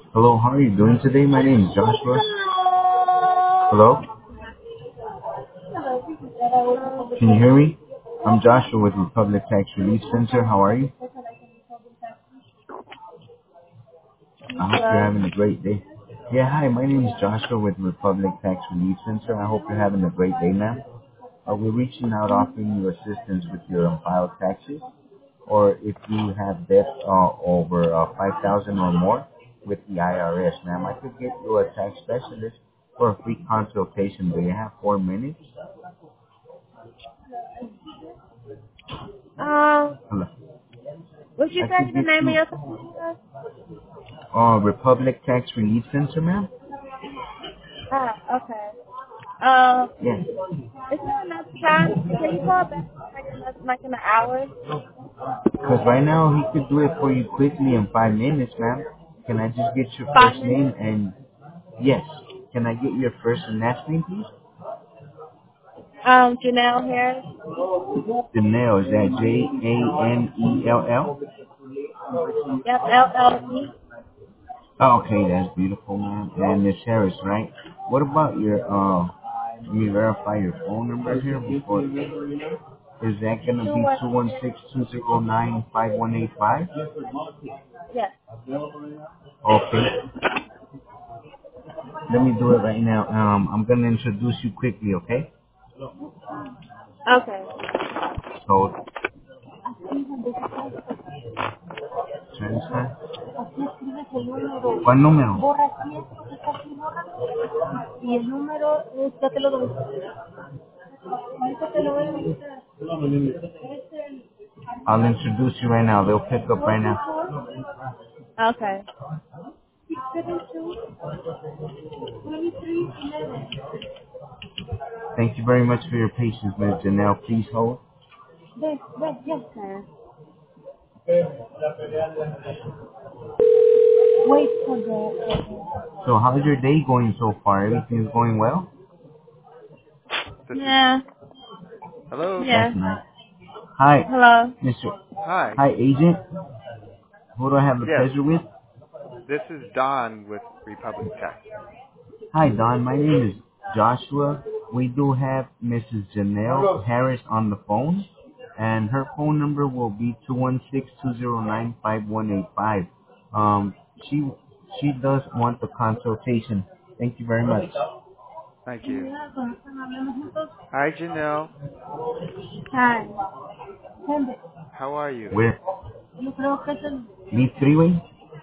Hello, how are you doing today? My name is Joshua. Hello? Can you hear me? I'm Joshua with Republic Tax Relief Center. How are you? I hope you're Hello. having a great day. Yeah, hi, my name is Joshua with Republic Tax Relief Center. I hope you're having a great day, ma'am. We're reaching out offering you assistance with your filed taxes, or if you have debt over 5,000 or more with the IRS, ma'am, I could get you a tax specialist for a free consultation. Do you have 4 minutes? Hello. What you I say could the get name of you your company was? Republic Tax Relief Center, ma'am. Ah, okay. Yes. Is there enough time? Can you call back like in an hour? Because right now he could do it for you quickly in 5 minutes, ma'am. Can I just get your 5 first minutes? name and yes? Can I get your first and last name, please? Janelle Harris. Janelle, is that Janell? Yep, LLE. Oh, okay, that's beautiful, ma'am. And Miss Harris, right? What about your let me verify your phone number here before. Is that gonna be 216. 216-209-5185? Yes. Okay. Let me do it right now. I'm gonna introduce you quickly, okay? Okay. So, transfer. ¿Cuál número? Borra aquí esto que está aquí, bórralo. Y el número, ya te lo doy. Ahorita te lo voy a dictar. I'll introduce you right now. They'll pick up right now. Okay. Thank you very much for your patience, Ms. Janelle. Please hold. Okay. Wait for the. So how's your day going so far? Everything is going well? This is Yeah. hello. Yeah. That's nice. Hi, Hello. Mr. Hi. Hi, agent. Who do I have the Yes, pleasure with? this is Don with Republic Tech. Hi, Don. My name is Joshua. We do have Mrs. Janelle Harris on the phone, and her phone number will be 216-209-5185. Um, she she does want the consultation. Thank you very much. Thank you. Hi, Janelle. Hi. How are you? Where? Leave three-way?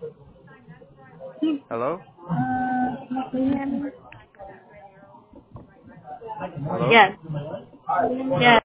Hello. Can you hear me? Hello. Yes. Yes.